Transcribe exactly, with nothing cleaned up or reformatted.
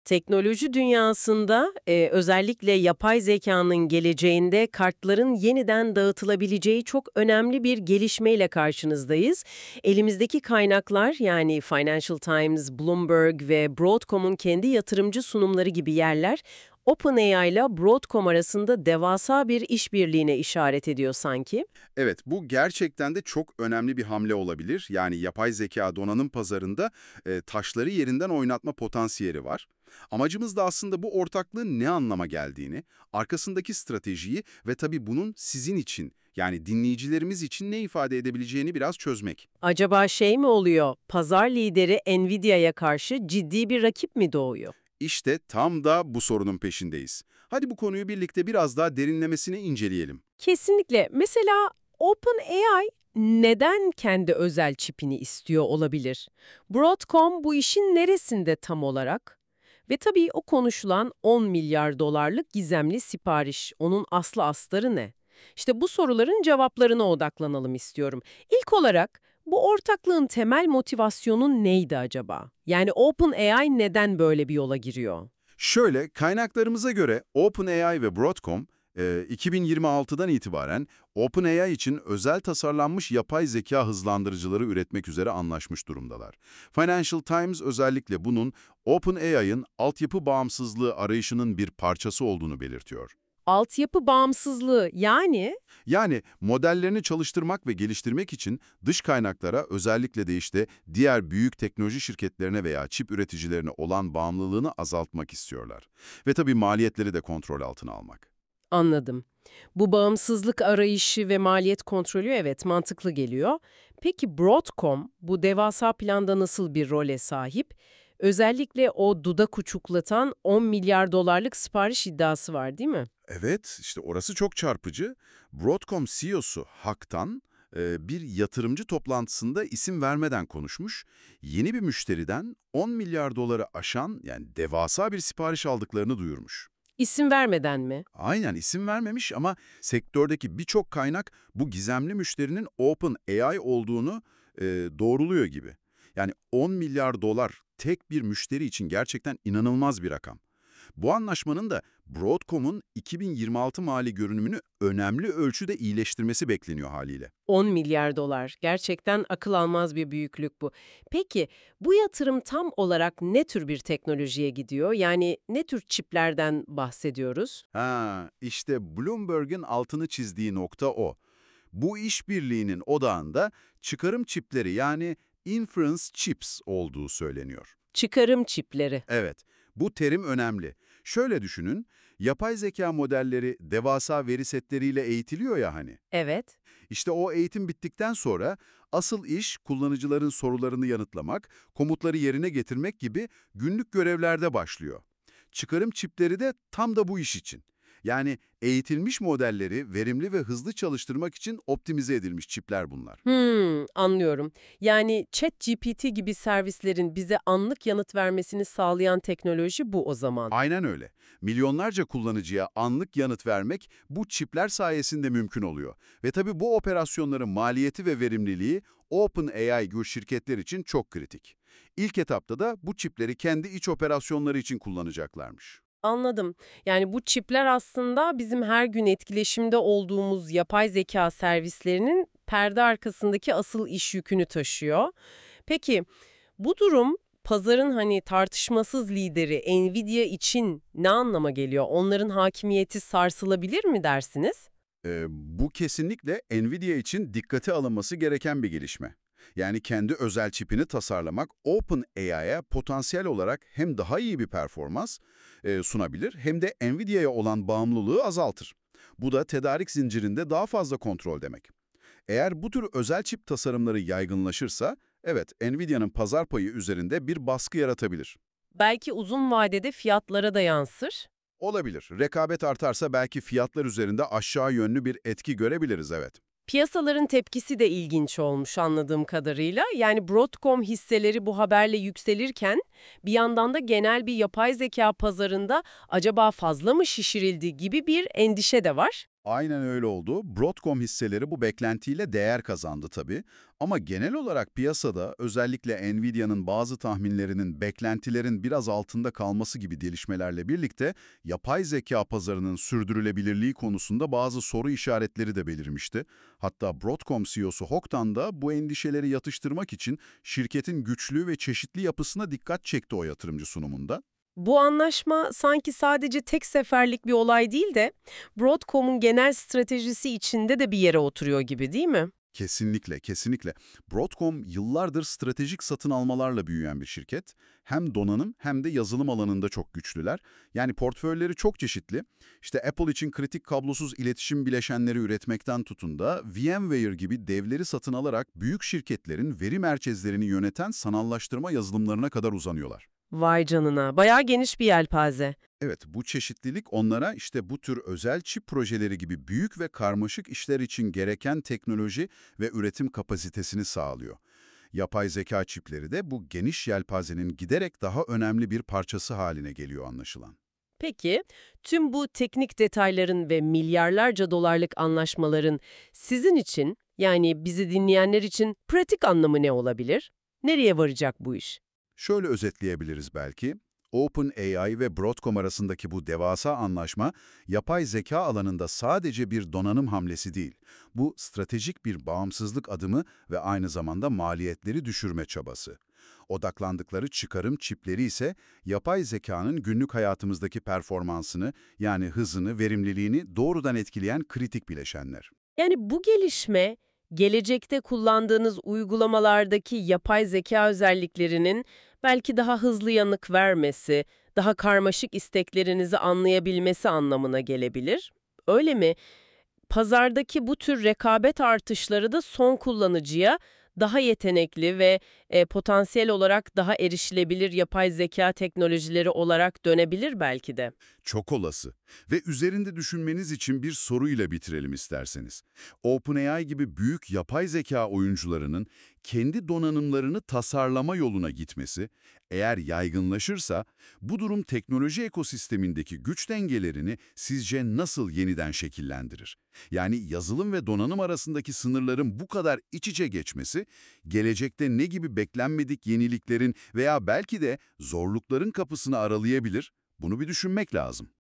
Teknoloji dünyasında e, özellikle yapay zekanın geleceğinde kartların yeniden dağıtılabileceği çok önemli bir gelişmeyle karşınızdayız. Elimizdeki kaynaklar yani Financial Times, Bloomberg ve Broadcom'un kendi yatırımcı sunumları gibi yerler OpenAI ile Broadcom arasında devasa bir işbirliğine işaret ediyor sanki. Evet, bu gerçekten de çok önemli bir hamle olabilir. Yani yapay zeka donanım pazarında e, taşları yerinden oynatma potansiyeli var. Amacımız da aslında bu ortaklığın ne anlama geldiğini, arkasındaki stratejiyi ve tabii bunun sizin için, yani dinleyicilerimiz için ne ifade edebileceğini biraz çözmek. Acaba şey mi oluyor? Pazar lideri Nvidia'ya karşı ciddi bir rakip mi doğuyor? İşte tam da bu sorunun peşindeyiz. Hadi bu konuyu birlikte biraz daha derinlemesine inceleyelim. Kesinlikle. Mesela OpenAI neden kendi özel çipini istiyor olabilir? Broadcom bu işin neresinde tam olarak? Ve tabii o konuşulan on milyar dolarlık gizemli sipariş, onun aslı astarı ne? İşte bu soruların cevaplarına odaklanalım istiyorum. İlk olarak bu ortaklığın temel motivasyonu neydi acaba? Yani OpenAI neden böyle bir yola giriyor? Şöyle, kaynaklarımıza göre OpenAI ve Broadcom, e, iki bin yirmi altıdan itibaren OpenAI için özel tasarlanmış yapay zeka hızlandırıcıları üretmek üzere anlaşmış durumdalar. Financial Times özellikle bunun OpenAI'ın altyapı bağımsızlığı arayışının bir parçası olduğunu belirtiyor. Altyapı bağımsızlığı yani. Yani modellerini çalıştırmak ve geliştirmek için dış kaynaklara, özellikle de işte diğer büyük teknoloji şirketlerine veya çip üreticilerine olan bağımlılığını azaltmak istiyorlar. Ve tabii maliyetleri de kontrol altına almak. Anladım. Bu bağımsızlık arayışı ve maliyet kontrolü evet mantıklı geliyor. Peki Broadcom bu devasa planda nasıl bir role sahip? Özellikle o dudak uçuklatan on milyar dolarlık sipariş iddiası var değil mi? Evet, işte orası çok çarpıcı. Broadcom C E O'su Hak'tan e, bir yatırımcı toplantısında isim vermeden konuşmuş, yeni bir müşteriden on milyar doları aşan, yani devasa bir sipariş aldıklarını duyurmuş. İsim vermeden mi? Aynen, isim vermemiş ama sektördeki birçok kaynak bu gizemli müşterinin OpenAI olduğunu e, doğruluyor gibi. Yani on milyar dolar tek bir müşteri için gerçekten inanılmaz bir rakam. Bu anlaşmanın da Broadcom'un iki bin yirmi altı mali görünümünü önemli ölçüde iyileştirmesi bekleniyor haliyle. on milyar dolar. Gerçekten akıl almaz bir büyüklük bu. Peki bu yatırım tam olarak ne tür bir teknolojiye gidiyor? Yani ne tür çiplerden bahsediyoruz? Ha, işte Bloomberg'in altını çizdiği nokta o. Bu işbirliğinin odağında çıkarım çipleri, yani inference chips olduğu söyleniyor. Çıkarım çipleri. Evet, bu terim önemli. Şöyle düşünün, yapay zeka modelleri devasa veri setleriyle eğitiliyor ya hani. Evet. İşte o eğitim bittikten sonra asıl iş kullanıcıların sorularını yanıtlamak, komutları yerine getirmek gibi günlük görevlerde başlıyor. Çıkarım çipleri de tam da bu iş için. Yani eğitilmiş modelleri verimli ve hızlı çalıştırmak için optimize edilmiş çipler bunlar. Hmm, anlıyorum. Yani ChatGPT gibi servislerin bize anlık yanıt vermesini sağlayan teknoloji bu o zaman. Aynen öyle. Milyonlarca kullanıcıya anlık yanıt vermek bu çipler sayesinde mümkün oluyor. Ve tabii bu operasyonların maliyeti ve verimliliği OpenAI gibi şirketler için çok kritik. İlk etapta da bu çipleri kendi iç operasyonları için kullanacaklarmış. Anladım. Yani bu çipler aslında bizim her gün etkileşimde olduğumuz yapay zeka servislerinin perde arkasındaki asıl iş yükünü taşıyor. Peki bu durum pazarın hani tartışmasız lideri Nvidia için ne anlama geliyor? Onların hakimiyeti sarsılabilir mi dersiniz? Ee, bu kesinlikle Nvidia için dikkate alınması gereken bir gelişme. Yani kendi özel çipini tasarlamak OpenAI'ye potansiyel olarak hem daha iyi bir performans e, sunabilir hem de Nvidia'ya olan bağımlılığı azaltır. Bu da tedarik zincirinde daha fazla kontrol demek. Eğer bu tür özel çip tasarımları yaygınlaşırsa, evet, Nvidia'nın pazar payı üzerinde bir baskı yaratabilir. Belki uzun vadede fiyatlara da yansır. Olabilir. Rekabet artarsa belki fiyatlar üzerinde aşağı yönlü bir etki görebiliriz, evet. Piyasaların tepkisi de ilginç olmuş anladığım kadarıyla. Yani Broadcom hisseleri bu haberle yükselirken bir yandan da genel bir yapay zeka pazarında acaba fazla mı şişirildi gibi bir endişe de var. Aynen öyle oldu. Broadcom hisseleri bu beklentiyle değer kazandı tabii. Ama genel olarak piyasada özellikle Nvidia'nın bazı tahminlerinin beklentilerin biraz altında kalması gibi gelişmelerle birlikte yapay zeka pazarının sürdürülebilirliği konusunda bazı soru işaretleri de belirmişti. Hatta Broadcom C E O'su Hock'tan da bu endişeleri yatıştırmak için şirketin güçlü ve çeşitli yapısına dikkat çekti o yatırımcı sunumunda. Bu anlaşma sanki sadece tek seferlik bir olay değil de Broadcom'un genel stratejisi içinde de bir yere oturuyor gibi değil mi? Kesinlikle, kesinlikle. Broadcom yıllardır stratejik satın almalarla büyüyen bir şirket. Hem donanım hem de yazılım alanında çok güçlüler. Yani portföyleri çok çeşitli. İşte Apple için kritik kablosuz iletişim bileşenleri üretmekten tutun da VMware gibi devleri satın alarak büyük şirketlerin veri merkezlerini yöneten sanallaştırma yazılımlarına kadar uzanıyorlar. Vay canına, bayağı geniş bir yelpaze. Evet, bu çeşitlilik onlara işte bu tür özel çip projeleri gibi büyük ve karmaşık işler için gereken teknoloji ve üretim kapasitesini sağlıyor. Yapay zeka çipleri de bu geniş yelpazenin giderek daha önemli bir parçası haline geliyor anlaşılan. Peki, tüm bu teknik detayların ve milyarlarca dolarlık anlaşmaların sizin için, yani bizi dinleyenler için pratik anlamı ne olabilir? Nereye varacak bu iş? Şöyle özetleyebiliriz belki. OpenAI ve Broadcom arasındaki bu devasa anlaşma, yapay zeka alanında sadece bir donanım hamlesi değil. Bu stratejik bir bağımsızlık adımı ve aynı zamanda maliyetleri düşürme çabası. Odaklandıkları çıkarım çipleri ise yapay zekanın günlük hayatımızdaki performansını, yani hızını, verimliliğini doğrudan etkileyen kritik bileşenler. Yani bu gelişme, gelecekte kullandığınız uygulamalardaki yapay zeka özelliklerinin belki daha hızlı yanık vermesi, daha karmaşık isteklerinizi anlayabilmesi anlamına gelebilir. Öyle mi? Pazardaki bu tür rekabet artışları da son kullanıcıya daha yetenekli ve e, potansiyel olarak daha erişilebilir yapay zeka teknolojileri olarak dönebilir belki de. Çok olası. Ve üzerinde düşünmeniz için bir soruyla bitirelim isterseniz. OpenAI gibi büyük yapay zeka oyuncularının kendi donanımlarını tasarlama yoluna gitmesi, eğer yaygınlaşırsa, bu durum teknoloji ekosistemindeki güç dengelerini sizce nasıl yeniden şekillendirir? Yani yazılım ve donanım arasındaki sınırların bu kadar iç içe geçmesi, gelecekte ne gibi beklenmedik yeniliklerin veya belki de zorlukların kapısını aralayabilir? Bunu bir düşünmek lazım.